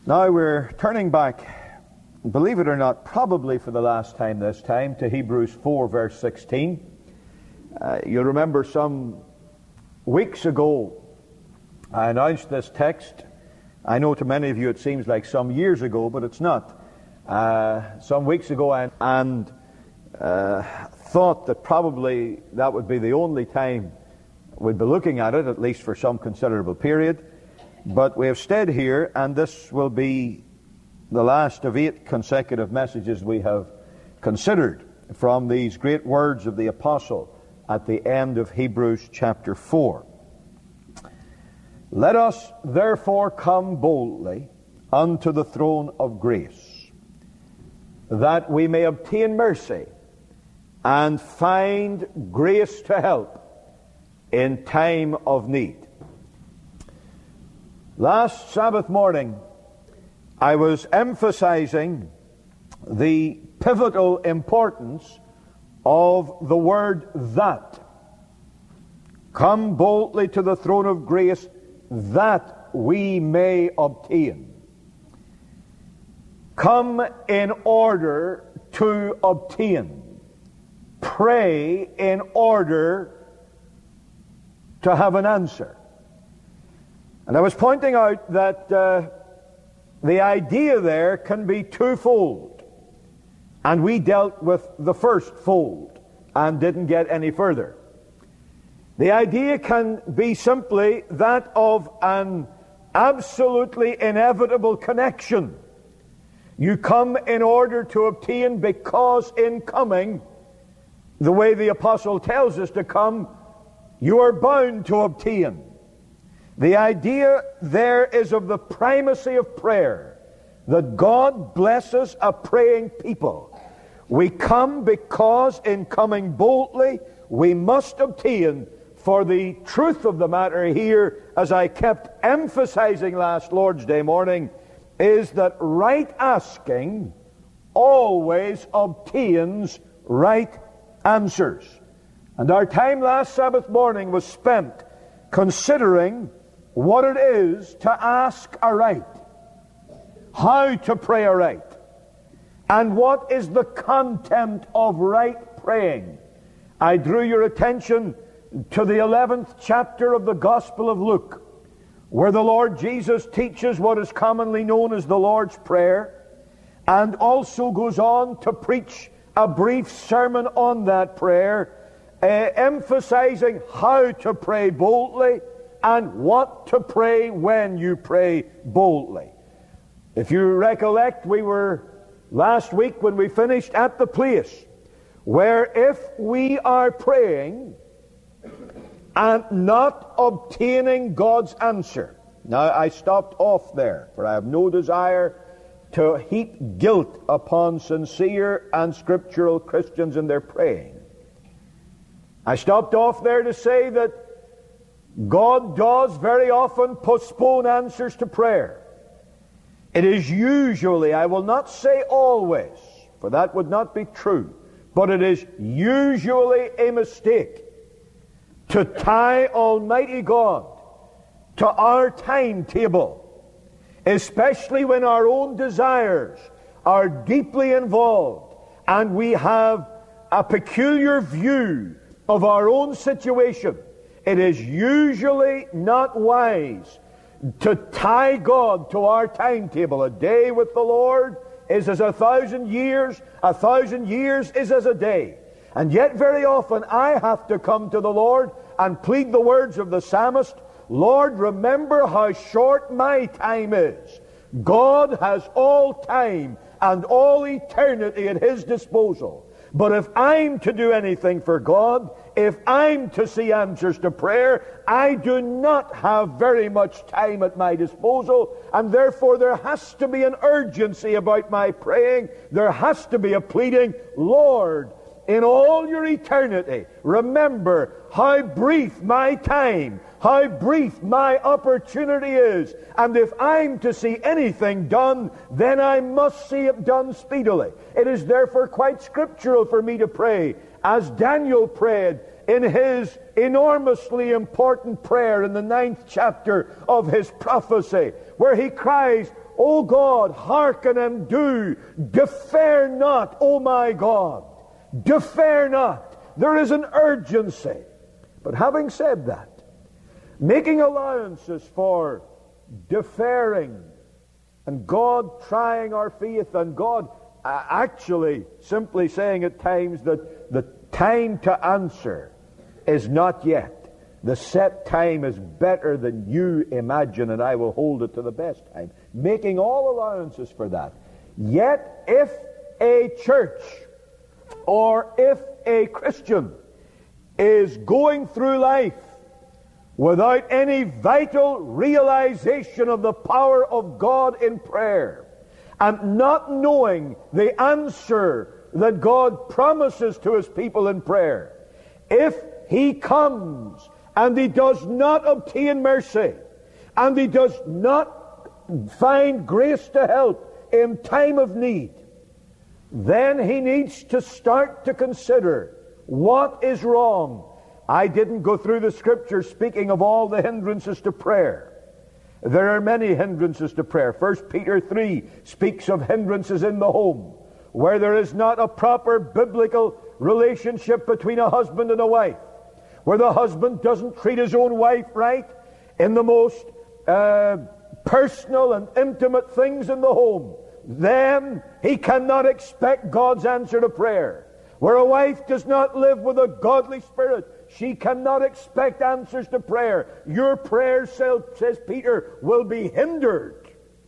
Now we're turning back, believe it or not, probably for the last time this time, to Hebrews 4 verse 16. You'll remember some weeks ago I announced this text. I know to many of you it seems like some years ago, but it's not. Some weeks ago and thought that probably that would be the only time we'd be looking at it, at least for some considerable period. But we have stayed here, and this will be the last of 8 consecutive messages we have considered from these great words of the apostle at the end of Hebrews chapter 4. Let us therefore come boldly unto the throne of grace, that we may obtain mercy and find grace to help in time of need. Last Sabbath morning, I was emphasizing the pivotal importance of the word that. Come boldly to the throne of grace that we may obtain. Come in order to obtain. Pray in order to have an answer. And I was pointing out that the idea there can be twofold. And we dealt with the first fold and didn't get any further. The idea can be simply that of an absolutely inevitable connection. You come in order to obtain, because in coming, the way the apostle tells us to come, you are bound to obtain. The idea there is of the primacy of prayer, that God blesses a praying people. We come because in coming boldly we must obtain. For the truth of the matter here, as I kept emphasizing last Lord's Day morning, is that right asking always obtains right answers. And our time last Sabbath morning was spent considering what it is to ask aright, how to pray aright, and what is the content of right praying. I drew your attention to the 11th chapter of the Gospel of Luke, where the Lord Jesus teaches what is commonly known as the Lord's Prayer, and also goes on to preach a brief sermon on that prayer, emphasizing how to pray boldly and what to pray when you pray boldly. If you recollect, we were last week when we finished at the place where if we are praying and not obtaining God's answer. Now, I stopped off there, for I have no desire to heap guilt upon sincere and scriptural Christians in their praying. I stopped off there to say that God does very often postpone answers to prayer. It is usually, I will not say always, for that would not be true, but it is usually a mistake to tie Almighty God to our timetable, especially when our own desires are deeply involved and we have a peculiar view of our own situation. It is usually not wise to tie God to our timetable. A day with the Lord is as 1,000 years. 1,000 years is as a day. And yet very often I have to come to the Lord and plead the words of the psalmist, Lord, remember how short my time is. God has all time and all eternity at His disposal. But if I'm to do anything for God, if I'm to see answers to prayer, I do not have very much time at my disposal, and therefore there has to be an urgency about my praying. There has to be a pleading, Lord, in all your eternity, remember how brief my time, how brief my opportunity is. And if I'm to see anything done, then I must see it done speedily. It is therefore quite scriptural for me to pray, as Daniel prayed in his enormously important prayer in the 9th chapter of his prophecy, where he cries, O God, hearken and do. Defer not, O my God. Defer not. There is an urgency. But having said that, making allowances for deferring and God trying our faith and God actually simply saying at times that the time to answer is not yet. The set time is better than you imagine, and I will hold it to the best time. Making all allowances for that. Yet, if a church or if a Christian is going through life without any vital realization of the power of God in prayer, and not knowing the answer that God promises to His people in prayer, if he comes and he does not obtain mercy, and he does not find grace to help in time of need, then he needs to start to consider what is wrong. I didn't go through the Scripture speaking of all the hindrances to prayer. There are many hindrances to prayer. 1 Peter 3 speaks of hindrances in the home, where there is not a proper biblical relationship between a husband and a wife, where the husband doesn't treat his own wife right in the most personal and intimate things in the home, then he cannot expect God's answer to prayer. Where a wife does not live with a godly spirit, she cannot expect answers to prayer. Your prayer, says Peter, will be hindered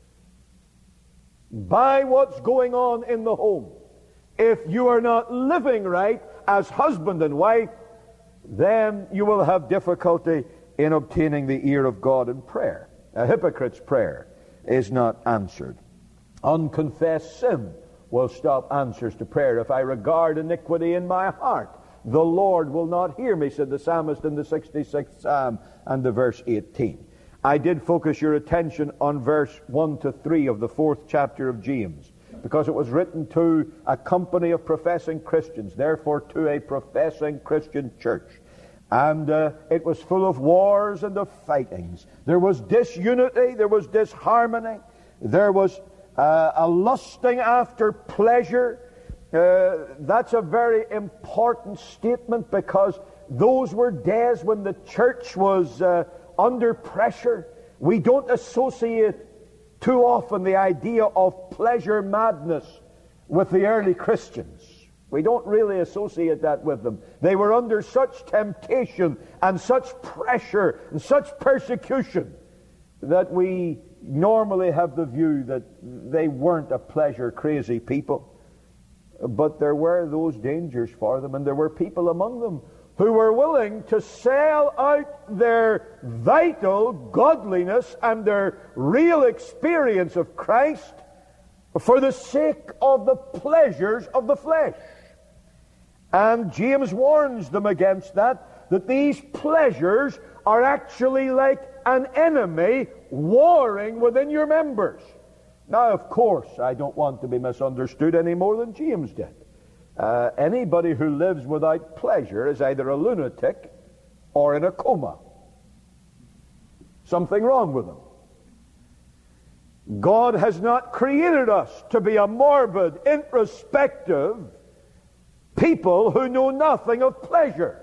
by what's going on in the home. If you are not living right as husband and wife, then you will have difficulty in obtaining the ear of God in prayer. A hypocrite's prayer is not answered. Unconfessed sin will stop answers to prayer. If I regard iniquity in my heart, the Lord will not hear me, said the psalmist in the 66th Psalm and the verse 18. I did focus your attention on verse 1 to 3 of the 4th chapter of James, because it was written to a company of professing Christians, therefore to a professing Christian church. And it was full of wars and of fightings. There was disunity, there was disharmony, there was a lusting after pleasure. That's a very important statement, because those were days when the church was under pressure. We don't associate too often the idea of pleasure madness with the early Christians. We don't really associate that with them. They were under such temptation and such pressure and such persecution that we normally have the view that they weren't a pleasure-crazy people. But there were those dangers for them, and there were people among them who were willing to sell out their vital godliness and their real experience of Christ for the sake of the pleasures of the flesh. And James warns them against that these pleasures are actually like an enemy warring within your members. Now, of course, I don't want to be misunderstood any more than James did. Anybody who lives without pleasure is either a lunatic or in a coma. Something wrong with them. God has not created us to be a morbid, introspective people who know nothing of pleasure.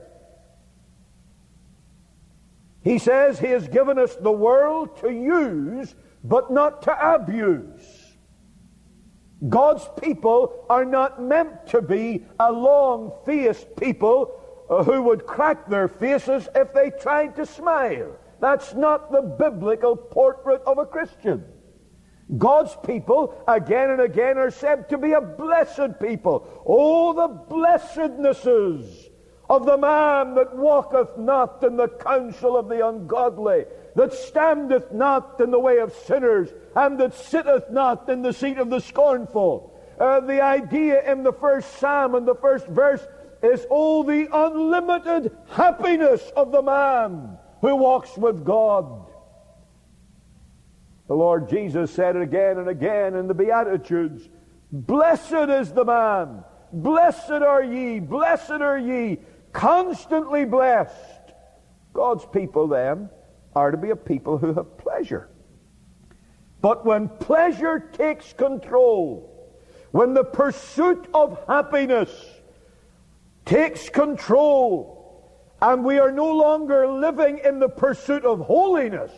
He says He has given us the world to use, but not to abuse. God's people are not meant to be a long-faced people who would crack their faces if they tried to smile. That's not the biblical portrait of a Christian. God's people, again and again, are said to be a blessed people. Oh, the blessednesses of the man that walketh not in the counsel of the ungodly, that standeth not in the way of sinners, and that sitteth not in the seat of the scornful. The idea in the first psalm and the first verse is, oh, the unlimited happiness of the man who walks with God. The Lord Jesus said it again and again in the Beatitudes, blessed is the man, blessed are ye, constantly blessed. God's people then are to be a people who have pleasure. But when pleasure takes control, when the pursuit of happiness takes control, and we are no longer living in the pursuit of holiness,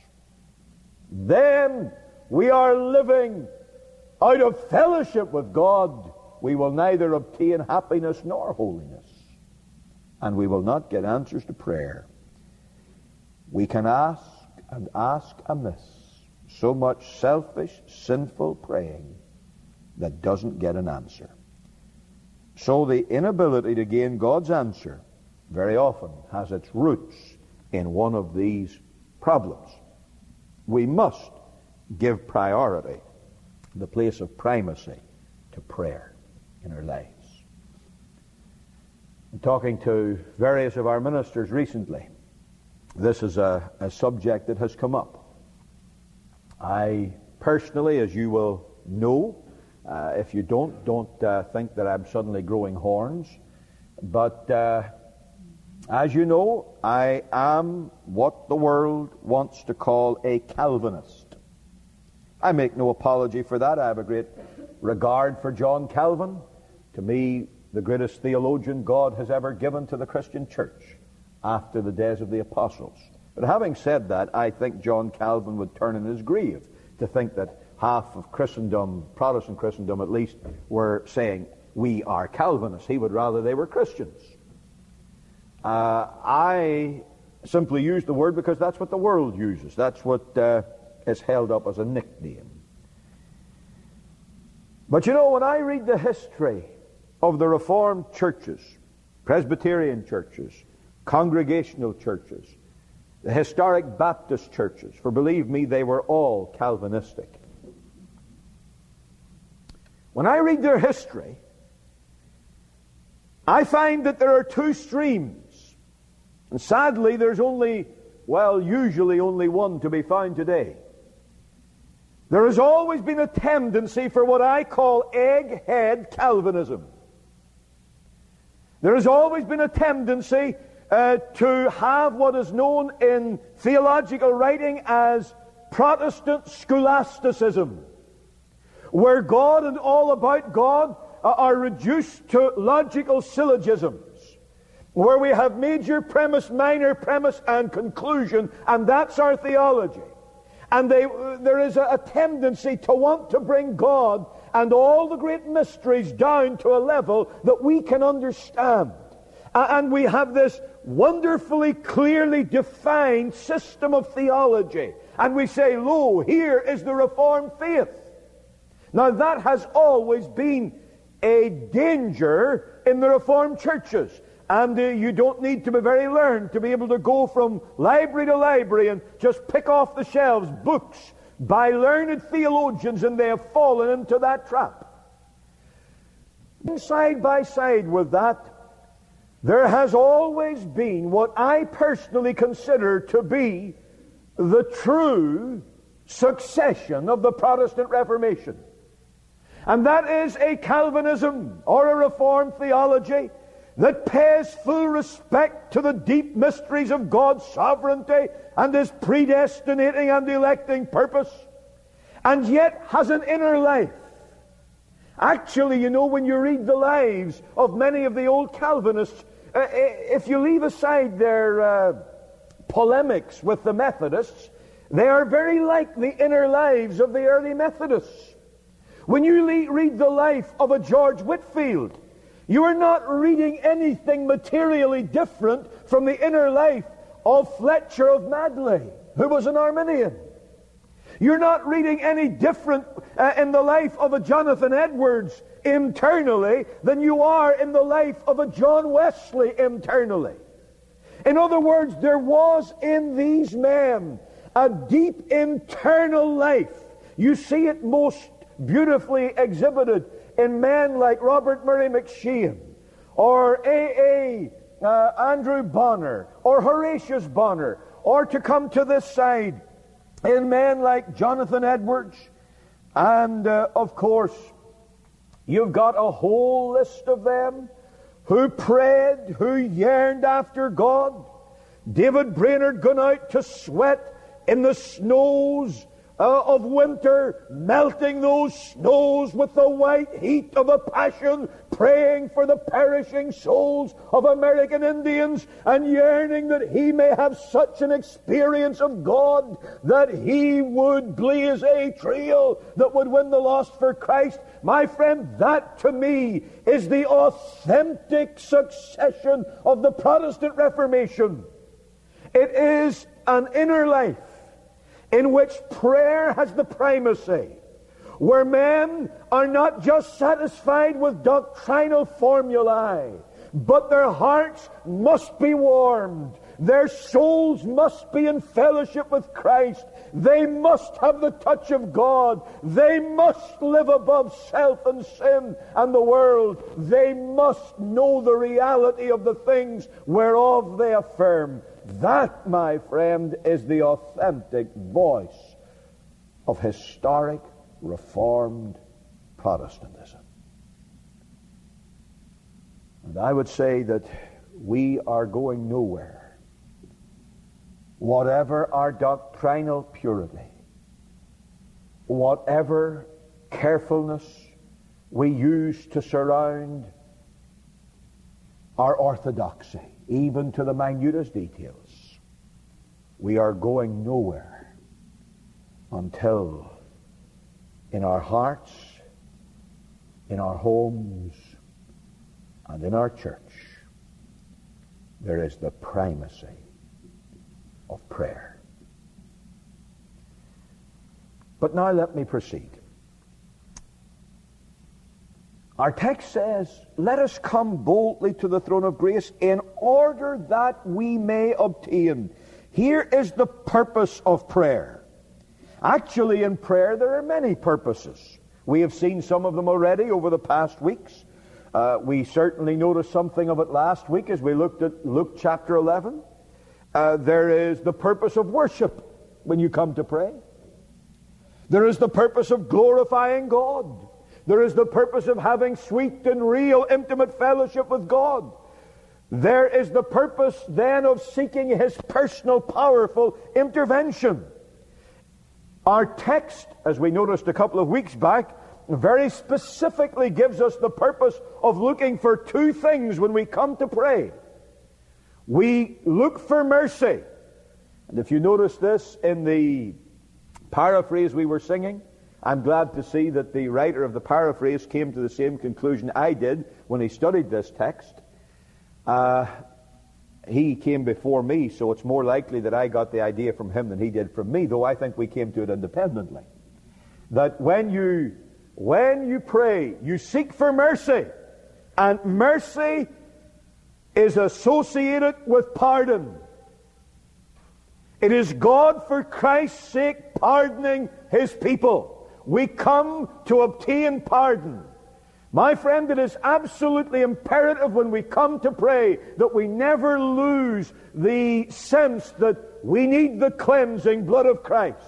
then we are living out of fellowship with God. We will neither obtain happiness nor holiness, and we will not get answers to prayer. We can ask and ask amiss. So much selfish, sinful praying that doesn't get an answer. So the inability to gain God's answer very often has its roots in one of these problems. We must give priority, the place of primacy, to prayer in our lives. I'm talking to various of our ministers recently. This is a subject that has come up. I personally, as you will know, if you don't think that I'm suddenly growing horns, but as you know, I am what the world wants to call a Calvinist. I make no apology for that. I have a great regard for John Calvin. To me, the greatest theologian God has ever given to the Christian church after the days of the apostles. But having said that, I think John Calvin would turn in his grave to think that half of Christendom, Protestant Christendom at least, were saying, we are Calvinists. He would rather they were Christians. I simply use the word because that's what the world uses. That's what is held up as a nickname. But you know, when I read the history of the Reformed churches, Presbyterian churches, Congregational churches, the historic Baptist churches, for believe me, they were all Calvinistic. When I read their history, I find that there are two streams. And sadly, there's usually only one to be found today. There has always been a tendency for what I call egghead Calvinism. There has always been a tendency to have what is known in theological writing as Protestant scholasticism, where God and all about God are reduced to logical syllogisms, where we have major premise, minor premise, and conclusion, and that's our theology. And there is a tendency to want to bring God and all the great mysteries down to a level that we can understand. And we have this wonderfully clearly defined system of theology. And we say, lo, here is the Reformed faith. Now that has always been a danger in the Reformed churches. And you don't need to be very learned to be able to go from library to library and just pick off the shelves books by learned theologians, and they have fallen into that trap. Side by side with that, there has always been what I personally consider to be the true succession of the Protestant Reformation. And that is a Calvinism or a Reformed theology that pays full respect to the deep mysteries of God's sovereignty and His predestinating and electing purpose, and yet has an inner life. Actually, you know, when you read the lives of many of the old Calvinists, if you leave aside their polemics with the Methodists, they are very like the inner lives of the early Methodists. When you read the life of a George Whitefield, you are not reading anything materially different from the inner life of Fletcher of Madley, who was an Arminian. You're not reading any different in the life of a Jonathan Edwards internally than you are in the life of a John Wesley internally. In other words, there was in these men a deep internal life. You see it most beautifully exhibited in men like Robert Murray McShane, or Andrew Bonner, or Horatius Bonner, or to come to this side, in men like Jonathan Edwards. And of course, you've got a whole list of them who prayed, who yearned after God. David Brainerd gone out to sweat in the snows of winter, melting those snows with the white heat of a passion, praying for the perishing souls of American Indians, and yearning that he may have such an experience of God that he would blaze a trail that would win the lost for Christ. My friend, that to me is the authentic succession of the Protestant Reformation. It is an inner life in which prayer has the primacy, where men are not just satisfied with doctrinal formulae, but their hearts must be warmed. Their souls must be in fellowship with Christ. They must have the touch of God. They must live above self and sin and the world. They must know the reality of the things whereof they affirm. That, my friend, is the authentic voice of historic Reformed Protestantism. And I would say that we are going nowhere, whatever our doctrinal purity, whatever carefulness we use to surround our orthodoxy, even to the minutest details, we are going nowhere until in our hearts, in our homes, and in our church, there is the primacy of prayer. But now let me proceed. Our text says, let us come boldly to the throne of grace in order that we may obtain. Here is the purpose of prayer. Actually, in prayer, there are many purposes. We have seen some of them already over the past weeks. We certainly noticed something of it last week as we looked at Luke chapter 11. There is the purpose of worship when you come to pray. There is the purpose of glorifying God. There is the purpose of having sweet and real intimate fellowship with God. There is the purpose then of seeking His personal powerful intervention. Our text, as we noticed a couple of weeks back, very specifically gives us the purpose of looking for two things when we come to pray. We look for mercy. And if you notice this in the paraphrase we were singing, I'm glad to see that the writer of the paraphrase came to the same conclusion I did when he studied this text. He came before me, so it's more likely that I got the idea from him than he did from me, though I think we came to it independently. That when you pray, you seek for mercy, and mercy is associated with pardon. It is God, for Christ's sake, pardoning His people. We come to obtain pardon. My friend, it is absolutely imperative when we come to pray that we never lose the sense that we need the cleansing blood of Christ.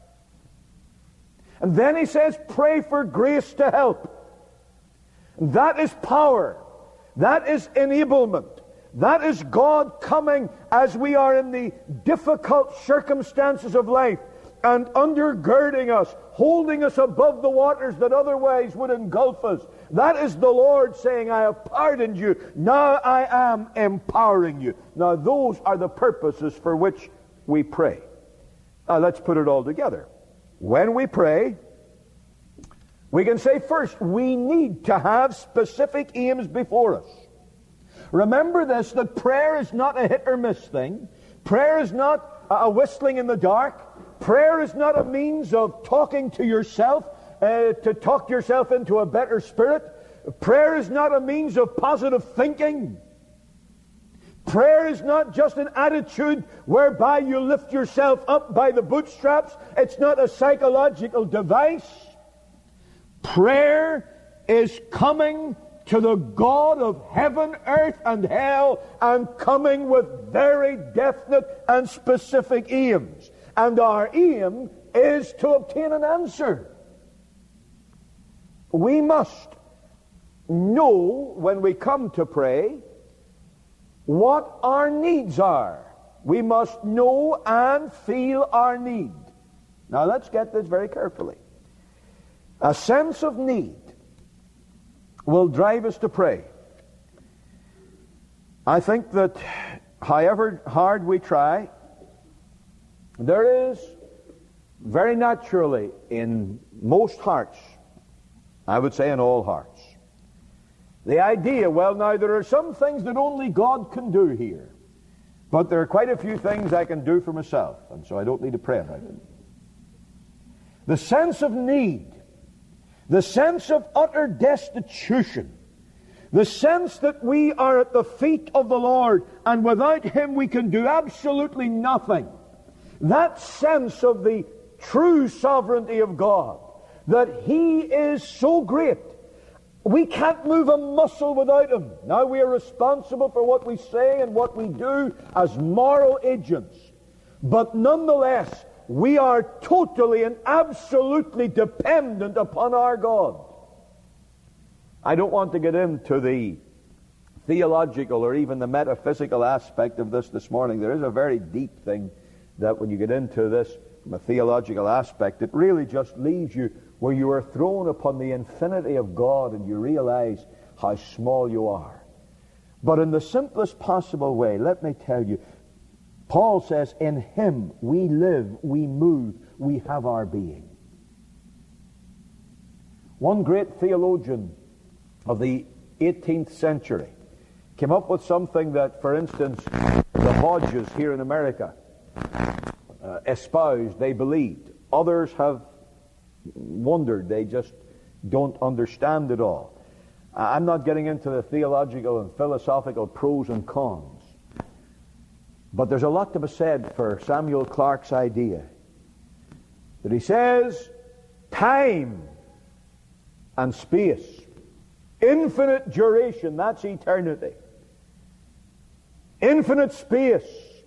And then he says, pray for grace to help. That is power. That is enablement. That is God coming as we are in the difficult circumstances of life and undergirding us, holding us above the waters that otherwise would engulf us. That is the Lord saying, I have pardoned you. Now I am empowering you. Now those are the purposes for which we pray. Now let's put it all together. When we pray, we can say first, we need to have specific aims before us. Remember this, that prayer is not a hit or miss thing. Prayer is not a whistling in the dark. Prayer is not a means of talking to yourself, to talk yourself into a better spirit. Prayer is not a means of positive thinking. Prayer is not just an attitude whereby you lift yourself up by the bootstraps. It's not a psychological device. Prayer is coming to the God of heaven, earth, and hell, and coming with very definite and specific aims. And our aim is to obtain an answer. We must know when we come to pray what our needs are. We must know and feel our need. Now let's get this very carefully. A sense of need will drive us to pray. I think that however hard we try, there is very naturally in most hearts, I would say in all hearts, the idea, well, now there are some things that only God can do here, but there are quite a few things I can do for myself, and so I don't need to pray about it. The sense of need, the sense of utter destitution, the sense that we are at the feet of the Lord and without Him we can do absolutely nothing. That sense of the true sovereignty of God, that He is so great, we can't move a muscle without Him. Now we are responsible for what we say and what we do as moral agents. But nonetheless, we are totally and absolutely dependent upon our God. I don't want to get into the theological or even the metaphysical aspect of this morning. There is a very deep thing that when you get into this from a theological aspect, it really just leaves you where you are thrown upon the infinity of God and you realize how small you are. But in the simplest possible way, let me tell you, Paul says, in Him we live, we move, we have our being. One great theologian of the 18th century came up with something that, for instance, the Hodges here in America espoused, they believed. Others have wondered, they just don't understand it all. I'm not getting into the theological and philosophical pros and cons, but there's a lot to be said for Samuel Clarke's idea that he says time and space, infinite duration, that's eternity, infinite space,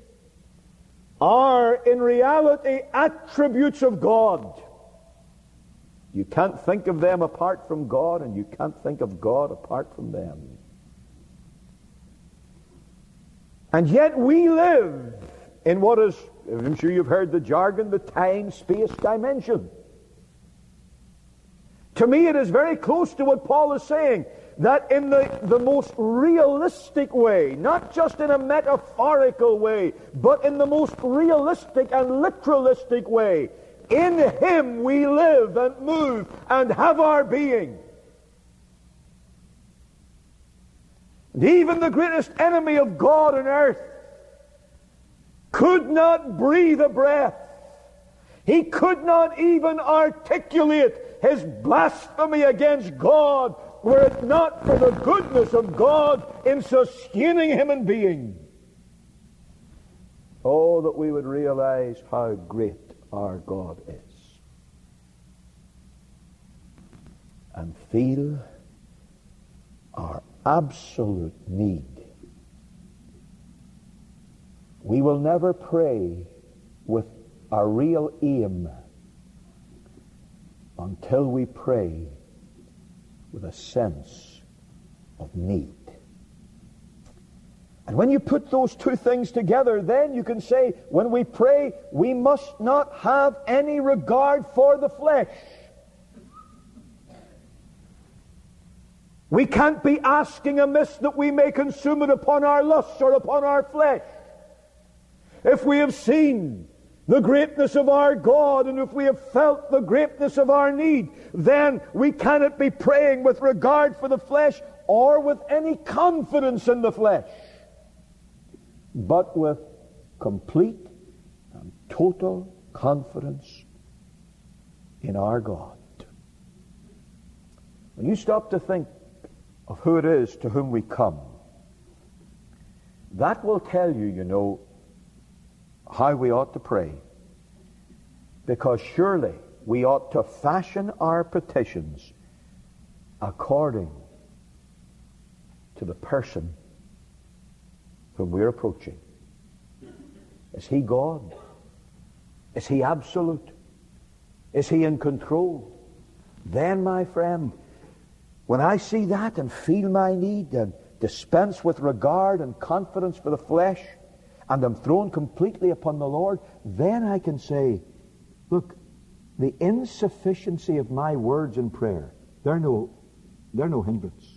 are in reality attributes of God. You can't think of them apart from God, and you can't think of God apart from them. And yet we live in what is, I'm sure you've heard the jargon, the time-space dimension. To me it is very close to what Paul is saying, that in the most realistic way, not just in a metaphorical way, but in the most realistic and literalistic way, in Him we live and move and have our being. And even the greatest enemy of God on earth could not breathe a breath. He could not even articulate his blasphemy against God were it not for the goodness of God in sustaining him in being. Oh, that we would realize how great our God is and feel our absolute need. We will never pray with a real aim until we pray with a sense of need. And when you put those two things together, then you can say, when we pray, we must not have any regard for the flesh. We can't be asking amiss that we may consume it upon our lusts or upon our flesh. If we have seen the greatness of our God, and if we have felt the greatness of our need, then we cannot be praying with regard for the flesh or with any confidence in the flesh, but with complete and total confidence in our God. When you stop to think of who it is to whom we come, that will tell you, you know, how we ought to pray. Because surely we ought to fashion our petitions according to the person whom we're approaching. Is He God? Is He absolute? Is He in control? Then, my friend, when I see that and feel my need and dispense with regard and confidence for the flesh, and I'm thrown completely upon the Lord, then I can say, look, the insufficiency of my words in prayer, they're no hindrance.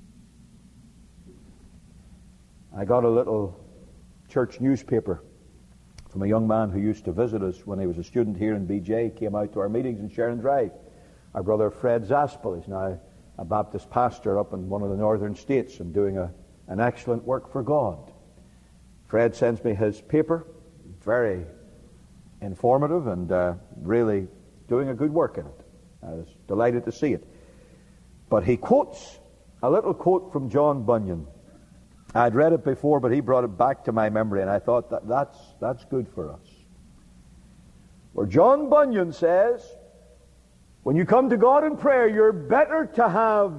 I got a little church newspaper from a young man who used to visit us when he was a student here in BJ. He came out to our meetings in Sharon Drive. Our brother Fred Zaspel is now a Baptist pastor up in one of the northern states and doing an excellent work for God. Fred sends me his paper, very informative and really doing a good work in it. I was delighted to see it. But he quotes a little quote from John Bunyan. I'd read it before, but he brought it back to my memory, and I thought that's good for us. Where John Bunyan says, when you come to God in prayer, you're better to have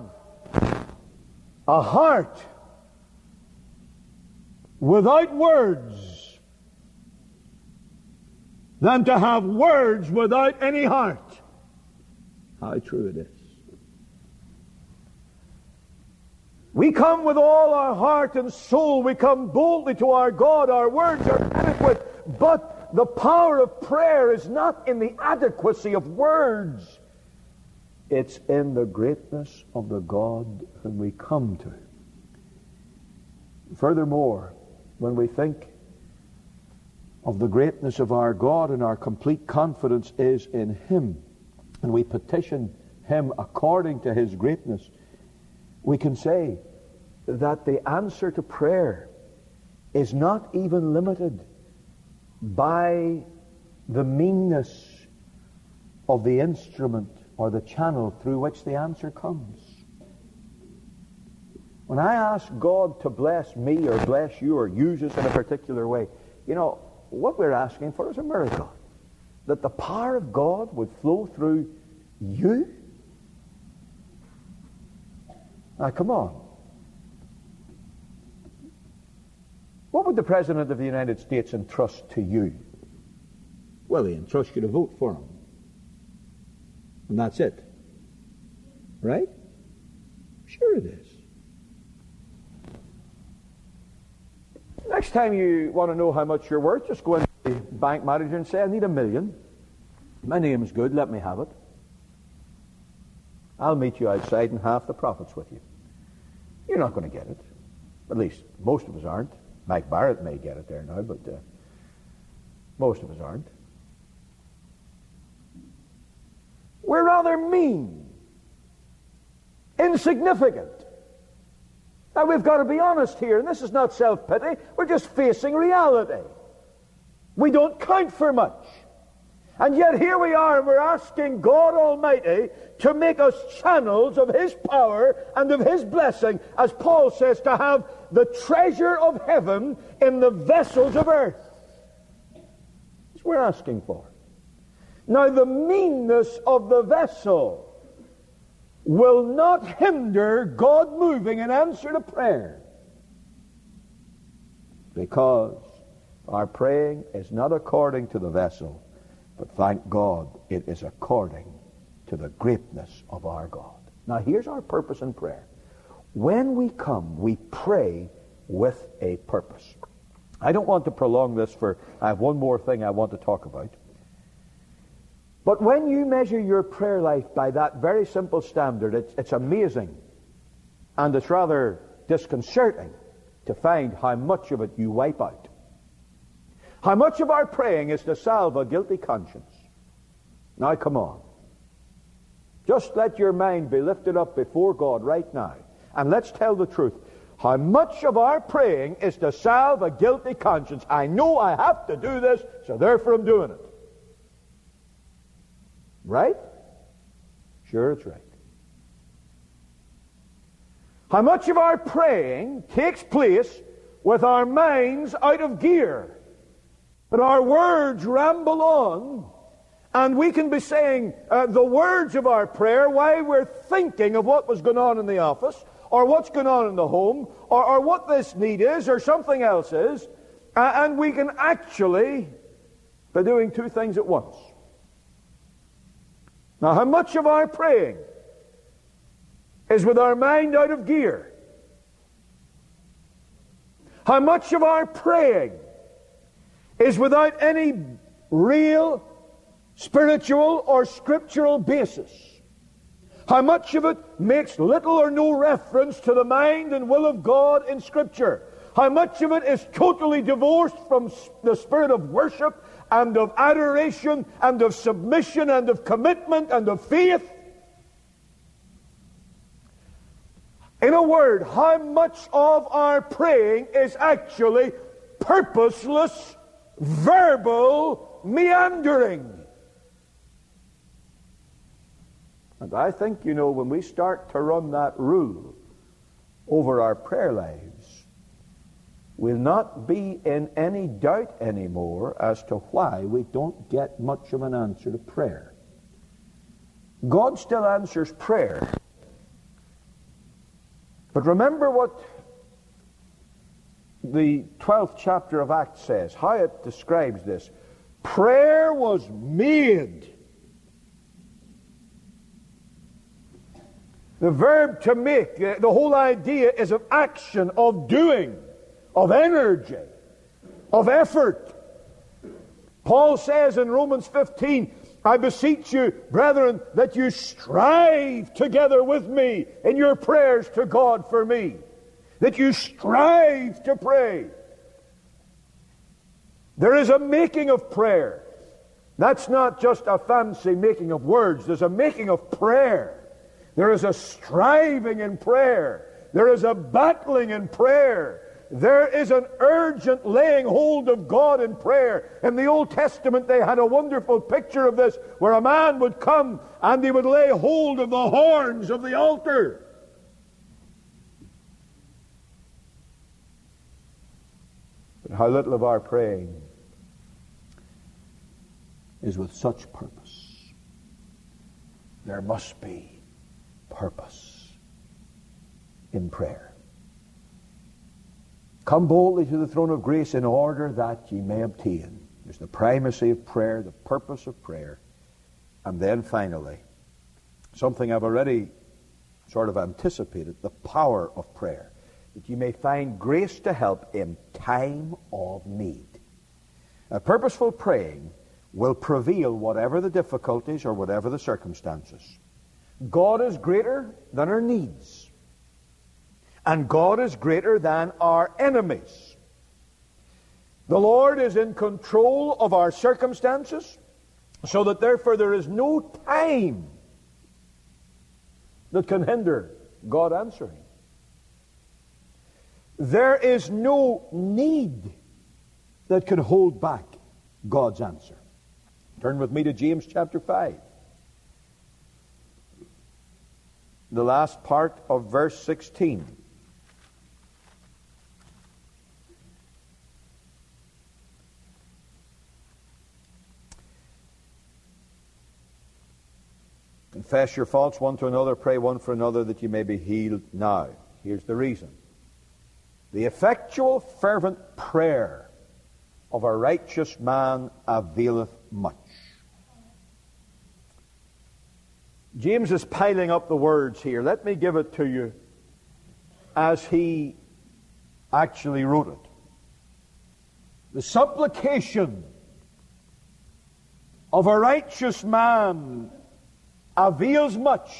a heart without words than to have words without any heart. How true it is. We come with all our heart and soul. We come boldly to our God. Our words are adequate. But the power of prayer is not in the adequacy of words. It's in the greatness of the God whom we come to. Furthermore, when we think of the greatness of our God, and our complete confidence is in Him, and we petition Him according to His greatness, we can say that the answer to prayer is not even limited by the meanness of the instrument or the channel through which the answer comes. When I ask God to bless me or bless you or use us in a particular way, you know, what we're asking for is a miracle. That the power of God would flow through you. Now, come on. What would the President of the United States entrust to you? Well, he entrusts you to vote for him. And that's it. Right? Sure it is. Next time you want to know how much you're worth, just go into the bank manager and say, I need $1 million. My name's good, let me have it. I'll meet you outside and half the profits with you. You're not going to get it. At least most of us aren't. Mike Barrett may get it there now, but most of us aren't. We're rather mean, insignificant. Now we've got to be honest here, and this is not self-pity. We're just facing reality. We don't count for much. And yet here we are, and we're asking God Almighty to make us channels of His power and of His blessing, as Paul says, to have the treasure of heaven in the vessels of earth. That's what we're asking for. Now the meanness of the vessel will not hinder God moving in answer to prayer, because our praying is not according to the vessel, but thank God it is according to the greatness of our God. Now here's our purpose in prayer. When we come, we pray with a purpose. I don't want to prolong this, for I have one more thing I want to talk about. But when you measure your prayer life by that very simple standard, it's amazing, and it's rather disconcerting to find how much of it you wipe out. How much of our praying is to salve a guilty conscience? Now come on. Just let your mind be lifted up before God right now, and let's tell the truth. How much of our praying is to salve a guilty conscience? I know I have to do this, so therefore I'm doing it. Right? Sure, it's right. How much of our praying takes place with our minds out of gear? That our words ramble on, and we can be saying the words of our prayer while we're thinking of what was going on in the office, or what's going on in the home, or what this need is, or something else is, and we can actually be doing two things at once. Now, how much of our praying is with our mind out of gear? How much of our praying is without any real, spiritual or scriptural basis? How much of it makes little or no reference to the mind and will of God in Scripture? How much of it is totally divorced from the spirit of worship and of adoration and of submission and of commitment and of faith? In a word, how much of our praying is actually purposeless, verbal meandering? And I think, when we start to run that rule over our prayer lives, we'll not be in any doubt anymore as to why we don't get much of an answer to prayer. God still answers prayer. But remember what the 12th chapter of Acts says, how it describes this. Prayer was made. The verb to make, the whole idea is of action, of doing, of energy, of effort. Paul says in Romans 15, I beseech you, brethren, that you strive together with me in your prayers to God for me. That you strive to pray. There is a making of prayer. That's not just a fancy making of words. There's a making of prayer. There is a striving in prayer. There is a battling in prayer. There is an urgent laying hold of God in prayer. In the Old Testament they had a wonderful picture of this, where a man would come and he would lay hold of the horns of the altar. But how little of our praying is with such purpose. There must be purpose in prayer. Come boldly to the throne of grace in order that ye may obtain. There's the primacy of prayer, the purpose of prayer, and then finally, something I've already sort of anticipated, the power of prayer, that you may find grace to help in time of need. Purposeful praying will prevail whatever the difficulties or whatever the circumstances. God is greater than our needs. And God is greater than our enemies. The Lord is in control of our circumstances, so that therefore there is no time that can hinder God answering. There is no need that can hold back God's answer. Turn with me to James chapter 5. The last part of verse 16. Confess your faults one to another, pray one for another, that you may be healed now. Here's the reason. The effectual, fervent prayer of a righteous man availeth much. James is piling up the words here. Let me give it to you as he actually wrote it. The supplication of a righteous man avails much,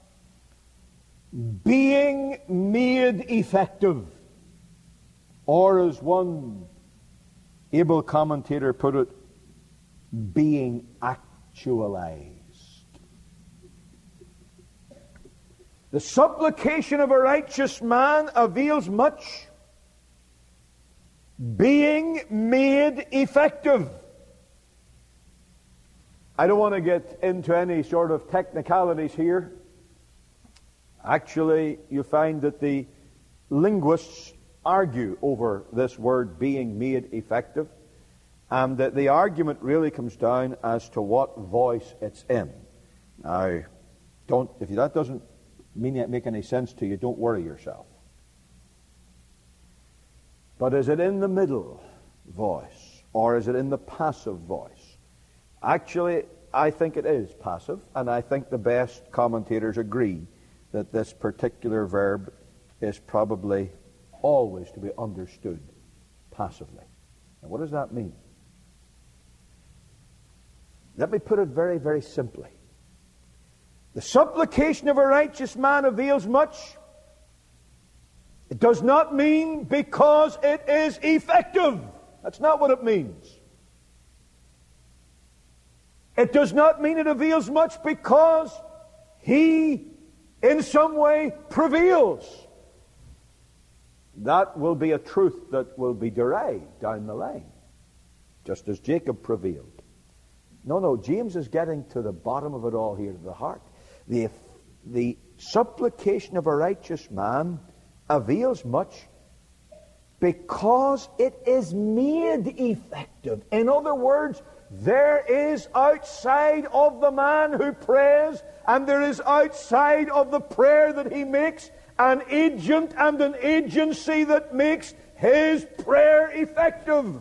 being made effective. Or as one able commentator put it, being actualized. The supplication of a righteous man avails much, being made effective. I don't want to get into any sort of technicalities here. Actually, you find that the linguists argue over this word being made effective, and that the argument really comes down as to what voice it's in. Now, if that doesn't make any sense to you, don't worry yourself. But is it in the middle voice, or is it in the passive voice? Actually, I think it is passive, and I think the best commentators agree that this particular verb is probably always to be understood passively. Now, what does that mean? Let me put it very, very simply. The supplication of a righteous man avails much. It does not mean because it is effective. That's not what it means. It does not mean it avails much because he in some way prevails. That will be a truth that will be derived down the line, just as Jacob prevailed. No, James is getting to the bottom of it all here, to the heart. The supplication of a righteous man avails much because it is made effective. In other words, there is outside of the man who prays, and there is outside of the prayer that he makes, an agent and an agency that makes his prayer effective.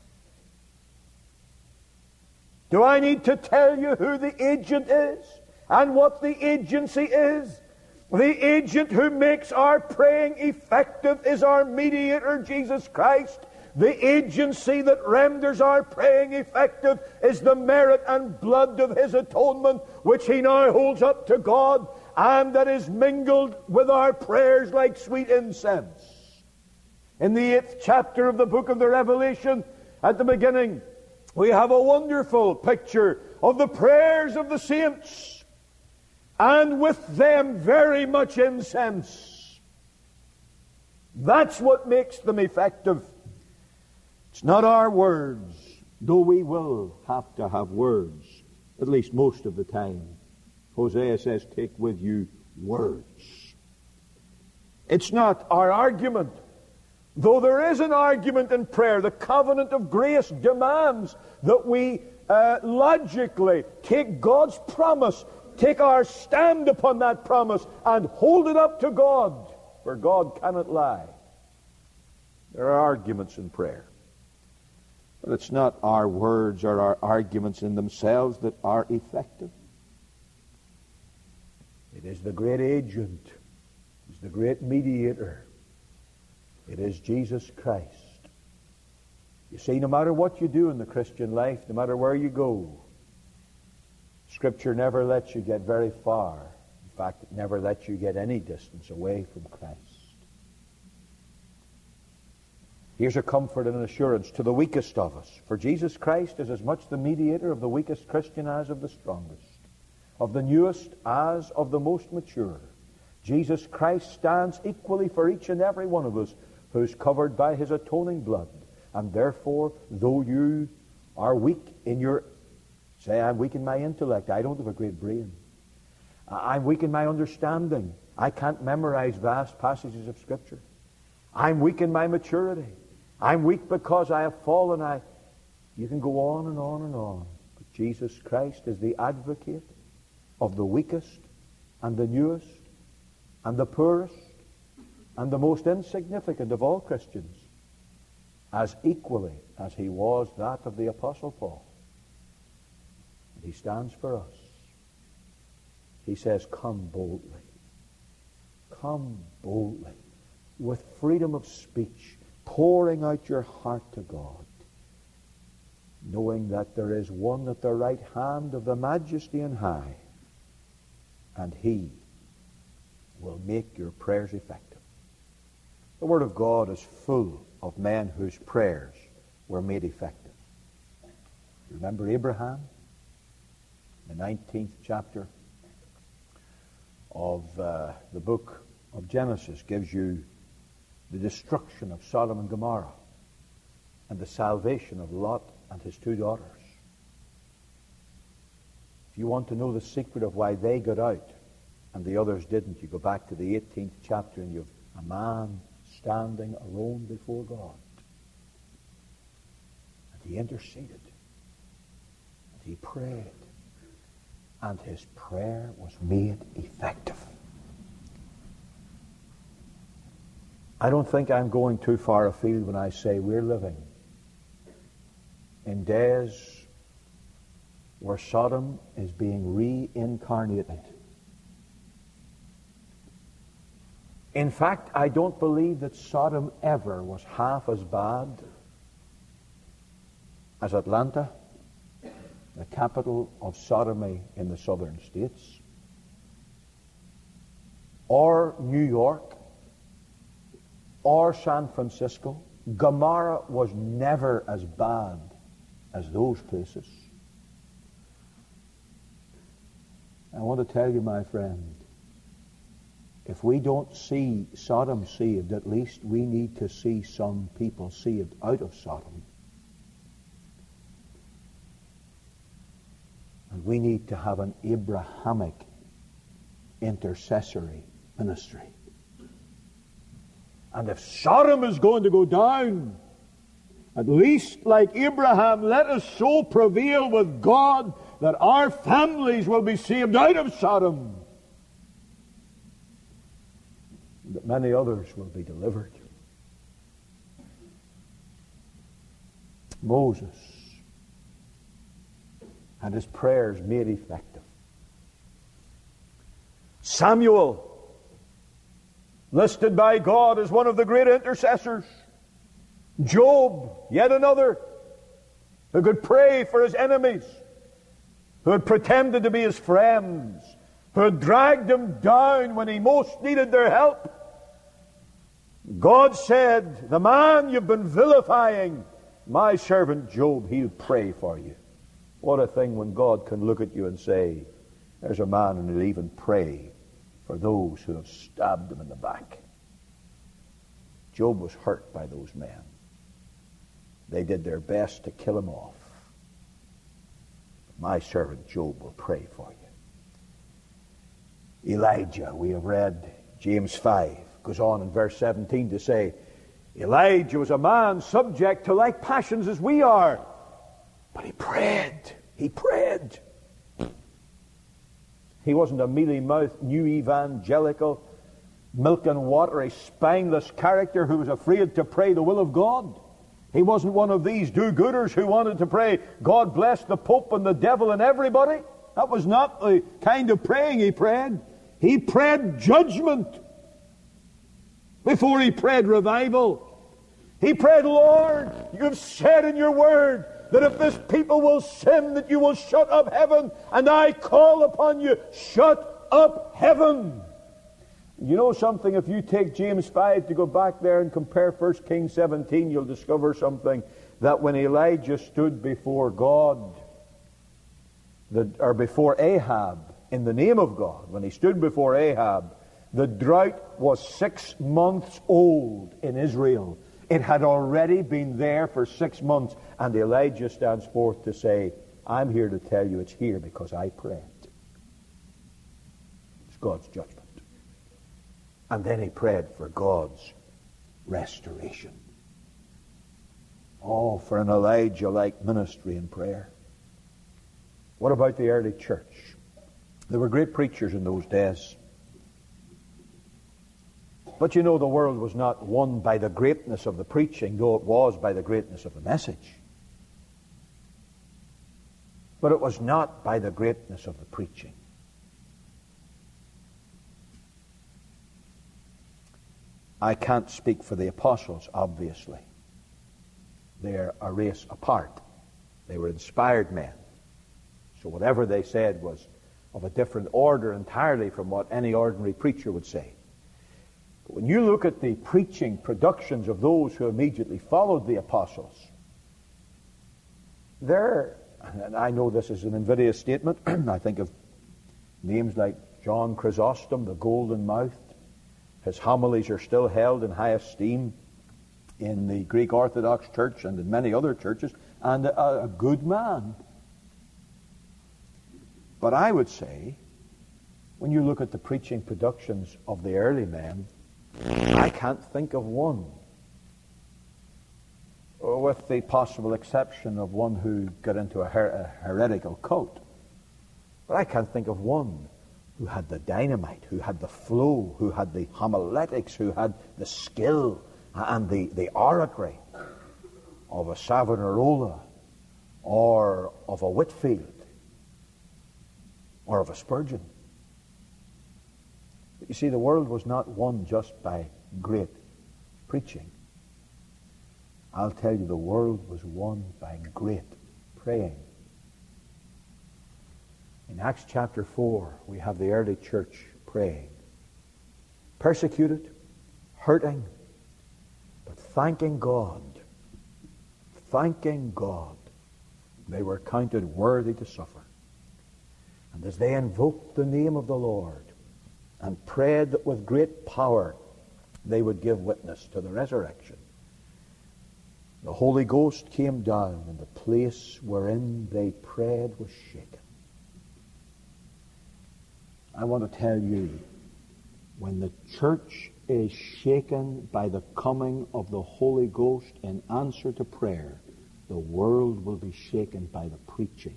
Do I need to tell you who the agent is and what the agency is? The agent who makes our praying effective is our mediator, Jesus Christ. The agency that renders our praying effective is the merit and blood of his atonement, which he now holds up to God, and that is mingled with our prayers like sweet incense. In the 8th chapter of the book of the Revelation, at the beginning, we have a wonderful picture of the prayers of the saints, and with them very much incense. That's what makes them effective. It's not our words, though we will have to have words, at least most of the time. Hosea says, take with you words. It's not our argument, though there is an argument in prayer. The covenant of grace demands that we logically take God's promise, take our stand upon that promise, and hold it up to God, for God cannot lie. There are arguments in prayer. But it's not our words or our arguments in themselves that are effective. It is the great agent. It's the great mediator. It is Jesus Christ. You see, no matter what you do in the Christian life, no matter where you go, Scripture never lets you get very far. In fact, it never lets you get any distance away from Christ. Here's a comfort and an assurance to the weakest of us. For Jesus Christ is as much the mediator of the weakest Christian as of the strongest, of the newest as of the most mature. Jesus Christ stands equally for each and every one of us who's covered by his atoning blood. And therefore, though you are weak in your... Say, I'm weak in my intellect. I don't have a great brain. I'm weak in my understanding. I can't memorize vast passages of Scripture. I'm weak in my maturity. I'm weak because I have fallen. You can go on and on and on. But Jesus Christ is the advocate of the weakest and the newest and the poorest and the most insignificant of all Christians, as equally as he was that of the Apostle Paul. And he stands for us. He says, come boldly. Come boldly, with freedom of speech, pouring out your heart to God, knowing that there is one at the right hand of the Majesty on high, and he will make your prayers effective. The Word of God is full of men whose prayers were made effective. Remember Abraham? The 19th chapter of the book of Genesis gives you the destruction of Sodom and Gomorrah and the salvation of Lot and his two daughters. If you want to know the secret of why they got out and the others didn't, you go back to the 18th chapter and you have a man standing alone before God. And he interceded. And he prayed. And his prayer was made effective. I don't think I'm going too far afield when I say we're living in days where Sodom is being reincarnated. In fact, I don't believe that Sodom ever was half as bad as Atlanta, the capital of sodomy in the southern states, or New York, or San Francisco. Gomorrah was never as bad as those places. I want to tell you, my friend, if we don't see Sodom saved, at least we need to see some people saved out of Sodom. And we need to have an Abrahamic intercessory ministry. And if Sodom is going to go down, at least like Abraham, let us so prevail with God that our families will be saved out of Sodom, that many others will be delivered. Moses had his prayers made effective. Samuel, listed by God as one of the great intercessors. Job, yet another, who could pray for his enemies, who had pretended to be his friends, who had dragged him down when he most needed their help. God said, the man you've been vilifying, my servant Job, he'll pray for you. What a thing when God can look at you and say, there's a man and he'll even pray for those who have stabbed him in the back. Job was hurt by those men. They did their best to kill him off. My servant Job will pray for you. Elijah, we have read James 5, goes on in verse 17 to say, Elijah was a man subject to like passions as we are, but he prayed. He prayed. He wasn't a mealy-mouthed, new evangelical, milk and watery, spineless character who was afraid to pray the will of God. He wasn't one of these do-gooders who wanted to pray, God bless the Pope and the devil and everybody. That was not the kind of praying he prayed. He prayed judgment before he prayed revival. He prayed, Lord, you have said in your word that if this people will sin, that you will shut up heaven, and I call upon you, shut up heaven. You know something, if you take James 5 to go back there and compare 1 Kings 17, you'll discover something, that when Elijah stood before God, or before Ahab, in the name of God, when he stood before Ahab, the drought was 6 months old in Israel. It had already been there for 6 months, and Elijah stands forth to say, I'm here to tell you it's here because I prayed. It's God's judgment. And then he prayed for God's restoration. Oh, for an Elijah-like ministry and prayer. What about the early church? There were great preachers in those days. But you know, the world was not won by the greatness of the preaching, though it was by the greatness of the message. But it was not by the greatness of the preaching. I can't speak for the apostles, obviously. They're a race apart. They were inspired men. So whatever they said was of a different order entirely from what any ordinary preacher would say. But when you look at the preaching productions of those who immediately followed the apostles, there, and I know this is an invidious statement, I think of names like John Chrysostom, the golden-mouthed. His homilies are still held in high esteem in the Greek Orthodox Church and in many other churches, and a good man. But I would say, when you look at the preaching productions of the early men, I can't think of one, with the possible exception of one who got into a heretical cult. But I can't think of one who had the dynamite, who had the flow, who had the homiletics, who had the skill and the oratory of a Savonarola or of a Whitfield or of a Spurgeon. You see, the world was not won just by great preaching. I'll tell you, the world was won by great praying. In Acts chapter 4, we have the early church praying. Persecuted, hurting, but thanking God. Thanking God. They were counted worthy to suffer. And as they invoked the name of the Lord and prayed that with great power they would give witness to the resurrection, the Holy Ghost came down, and the place wherein they prayed was shaken. I want to tell you, when the church is shaken by the coming of the Holy Ghost in answer to prayer, the world will be shaken by the preaching.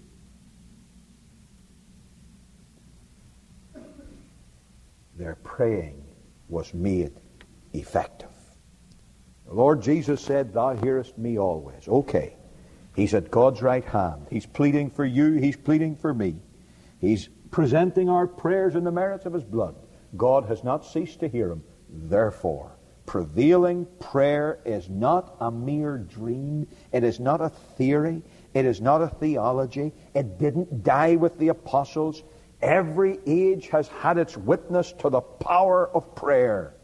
Their praying was made effective. The Lord Jesus said, "Thou hearest me always." Okay. He's at God's right hand. He's pleading for you. He's pleading for me. He's presenting our prayers in the merits of His blood. God has not ceased to hear him. Therefore, prevailing prayer is not a mere dream. It is not a theory. It is not a theology. It didn't die with the apostles. Every age has had its witness to the power of prayer.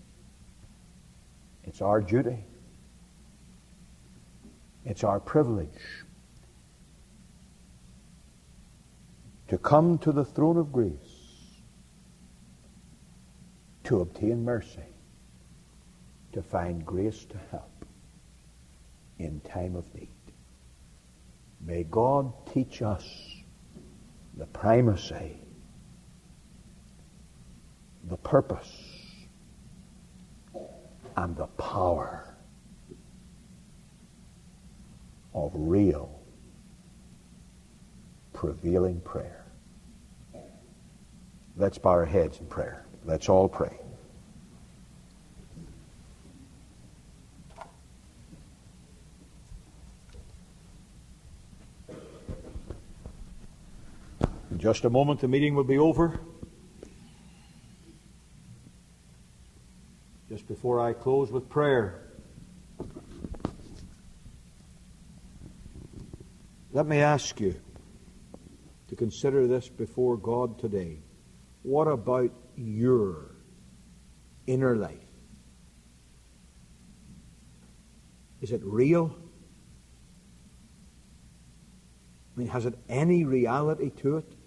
It's our duty. It's our privilege to come to the throne of grace to obtain mercy, to find grace to help in time of need. May God teach us the primacy, the purpose, and the power of real, prevailing prayer. Let's bow our heads in prayer. Let's all pray. In just a moment, the meeting will be over. Just before I close with prayer, let me ask you to consider this before God today. What about your inner life? Is it real? I mean, has it any reality to it?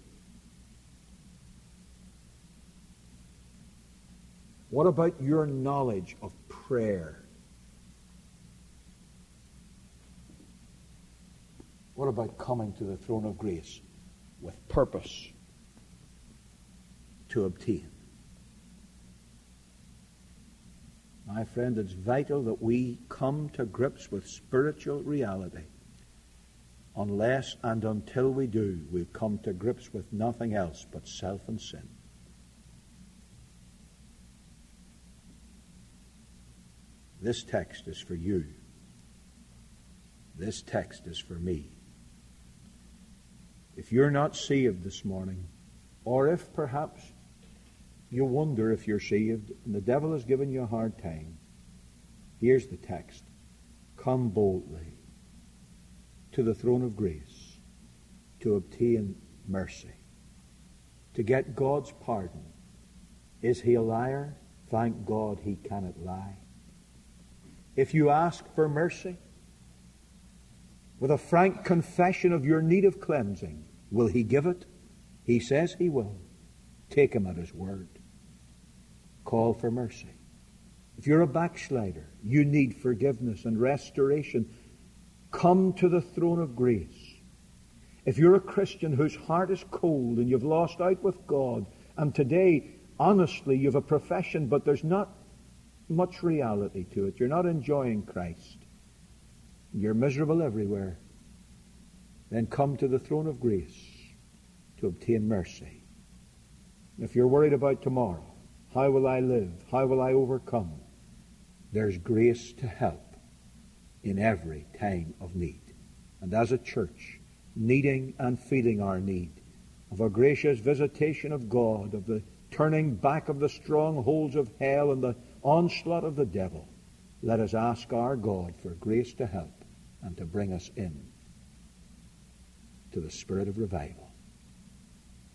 What about your knowledge of prayer? What about coming to the throne of grace with purpose to obtain? My friend, it's vital that we come to grips with spiritual reality. Unless and until we do, we'll come to grips with nothing else but self and sin. This text is for you. This text is for me. If you're not saved this morning, or if perhaps you wonder if you're saved and the devil has given you a hard time, here's the text. Come boldly to the throne of grace to obtain mercy, to get God's pardon. Is he a liar? Thank God he cannot lie. If you ask for mercy, with a frank confession of your need of cleansing, will he give it? He says he will. Take him at his word. Call for mercy. If you're a backslider, you need forgiveness and restoration, come to the throne of grace. If you're a Christian whose heart is cold and you've lost out with God, and today, honestly, you've a profession, but there's not much reality to it. You're not enjoying Christ. You're miserable everywhere. Then come to the throne of grace to obtain mercy. If you're worried about tomorrow, how will I live? How will I overcome? There's grace to help in every time of need. And as a church, needing and feeling our need of a gracious visitation of God, of the turning back of the strongholds of hell and the onslaught of the devil, let us ask our God for grace to help and to bring us in to the spirit of revival.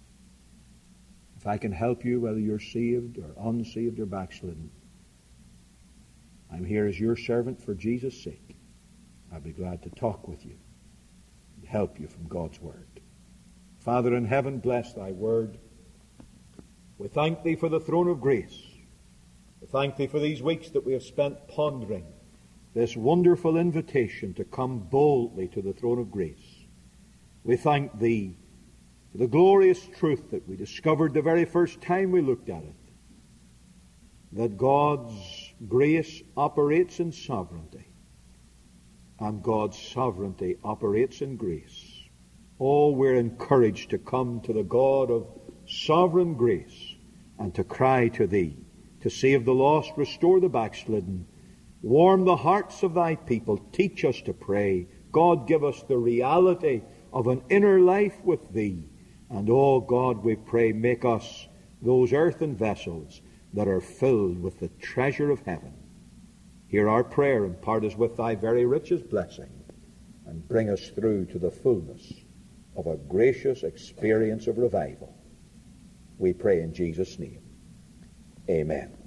If I can help you, whether you're saved or unsaved or backslidden, I'm here as your servant for Jesus' sake. I'll be glad to talk with you and help you from God's Word. Father in heaven, bless thy Word. We thank thee for the throne of grace. We thank thee for these weeks that we have spent pondering this wonderful invitation to come boldly to the throne of grace. We thank thee for the glorious truth that we discovered the very first time we looked at it, that God's grace operates in sovereignty, and God's sovereignty operates in grace. Oh, we're encouraged to come to the God of sovereign grace and to cry to thee, to save the lost, restore the backslidden, warm the hearts of thy people, teach us to pray. God, give us the reality of an inner life with thee. And, oh God, we pray, make us those earthen vessels that are filled with the treasure of heaven. Hear our prayer, impart us with thy very richest blessing, and bring us through to the fullness of a gracious experience of revival. We pray in Jesus' name. Amen.